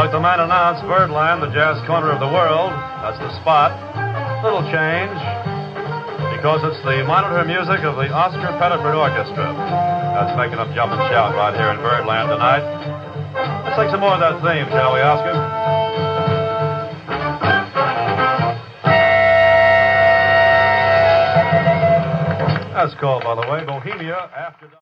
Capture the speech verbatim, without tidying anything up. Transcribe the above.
like the man announced, Birdland, the jazz corner of the world. That's the spot. Little change, because it's the monitor music of the Oscar Pettiford Orchestra. That's making them jump and shout right here in Birdland tonight. Let's take some more of that theme, shall we, Oscar? That's called, by the way, Bohemia After Dark.